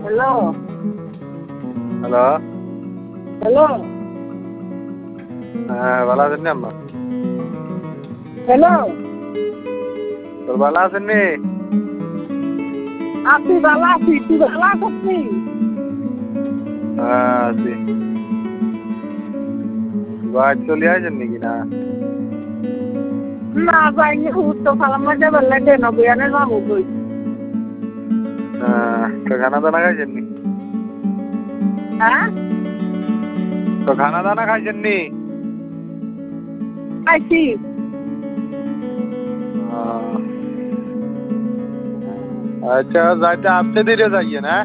Hello hello. Hello হ্যাঁ, ভালো আছেন নি আম্মা? হ্যালো তোর ভালো আছেন নি? আছি ভালো আছি, তুই ভালো আছিস নি? হ্যাঁ, আছি। বাড়ি চলে আসেন নাকি না? না যাইনি, উত্তর খালাম্মা যাবার লাগে নবীয়ানে যাবো কই। তো খানা দানা খাইছেন নি? হ্যাঁ তো খানা দানা খাইছেন নি? আইছি। আচ্ছা, যাইতে আসতে ধীরে যাইয়ে না।